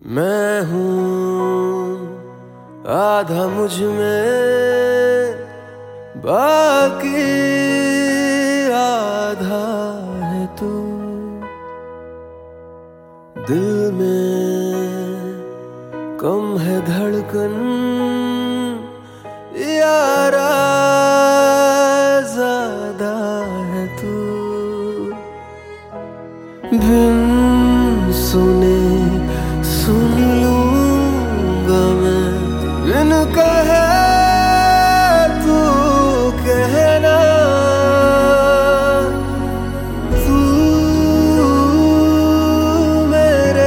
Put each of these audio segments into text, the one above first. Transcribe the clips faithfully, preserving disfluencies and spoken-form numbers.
मैं हूँ आधा मुझ में, बाकी आधा है तू। दिल में कम है धड़कन, यारा ज़्यादा है तू। बिन सुने सुन लूँगा मैं, बिन कहे तू कहना। तू मेरे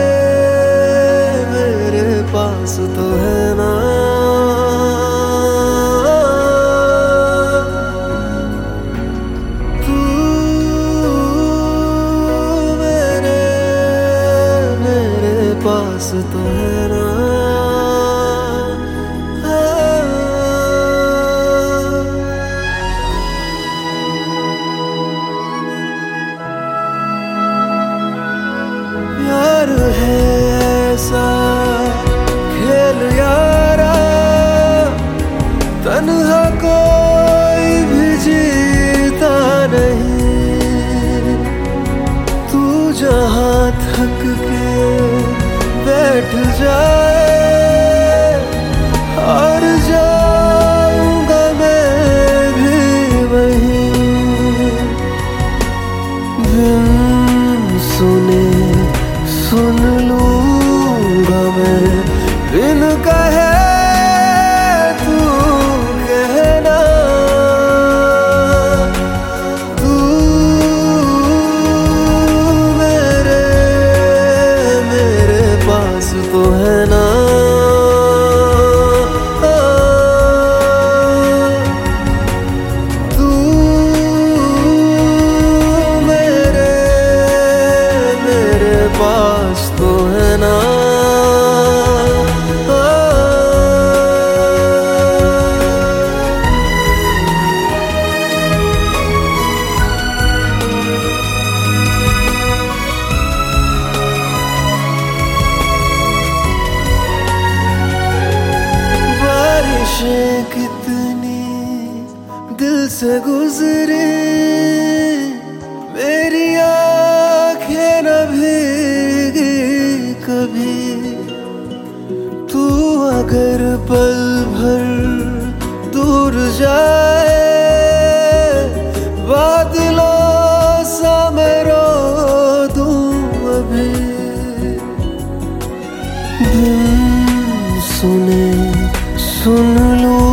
मेरे पास तो है ना। तू मेरे मेरे पास तो है ना। प्यार है ऐसा खेल यारा, तन्हा कोई भी जीता नहीं। तू जहाँ थक के बैठ जाए, हार जाऊंगा मैं भी वहीं। बिन सुने सुन लूँगा मैं, बिन कहे तू कहना। तू मेरे मेरे पास तो है ना। तू मेरे मेरे पास तो है ना। बारिशें कितनी दिल से गुजरी, मेरी आँखें न भीगी कभी। तू अगर पल भर दूर जाए, बादलों सा मैं रो दूं अभी। बिन सुने सुन लूं